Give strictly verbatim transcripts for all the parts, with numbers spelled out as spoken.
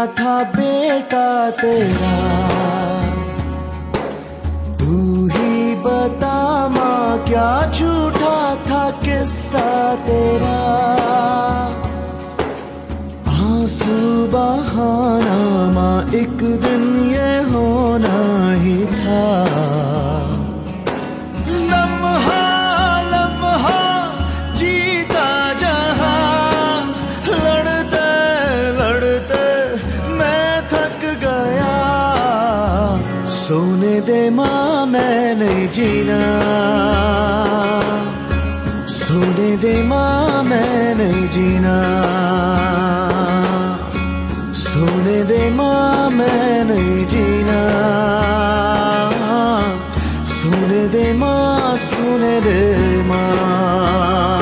था बेटा तेरा। तू ही बता माँ क्या झूठा था किस्सा तेरा। आंसू बहाना माँ एक दिन ये होना ही था। लम्हा लम्हा जीता जहां, लड़ते लड़ते मैं थक गया। सोने दे माँ मैं नहीं जीना, सोने दे माँ मैं नहीं जीना। सोने दे माँ मैं नहीं जीना। सोने दे माँ, सोने दे माँ।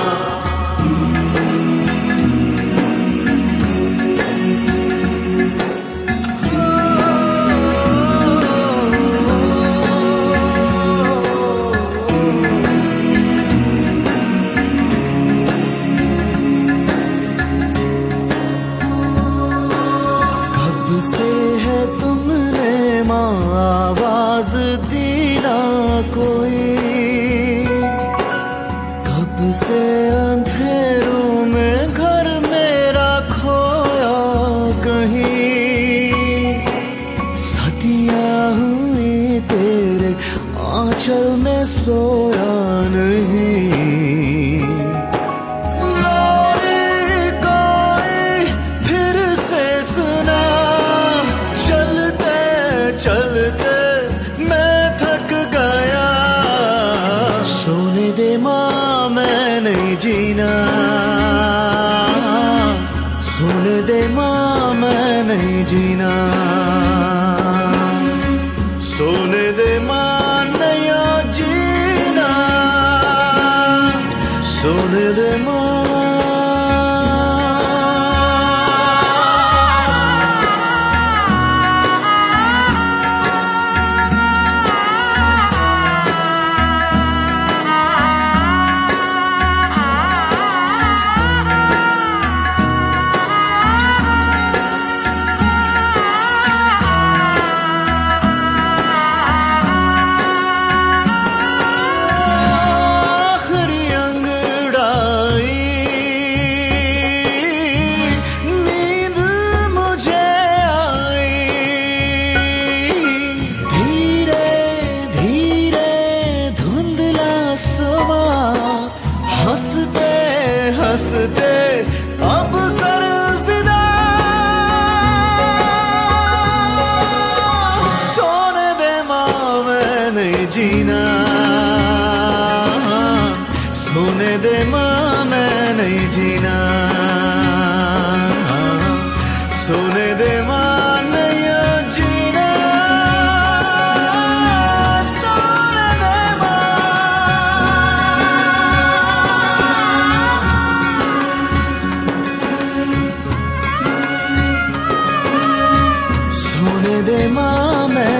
से है तुमने माँ आवाज दी ना कोई। कब से अंधेरों में घर मेरा खोया कहीं। सदियाँ हुई तेरे आंचल में सोया नहीं। चलते मैं थक गया। सोने दे माँ मैं नहीं जीना, सोने दे माँ मैं नहीं जीना। सोने दे माँ नहीं जीना, सोने दे माँ। हंसते हंसते अब कर विदा। सोने दे माँ मैं नहीं जीना, सोने दे माँ मैं नहीं जीना। सोने दे माँ नहीं जीना, सोने दे सोने दे माँ मैं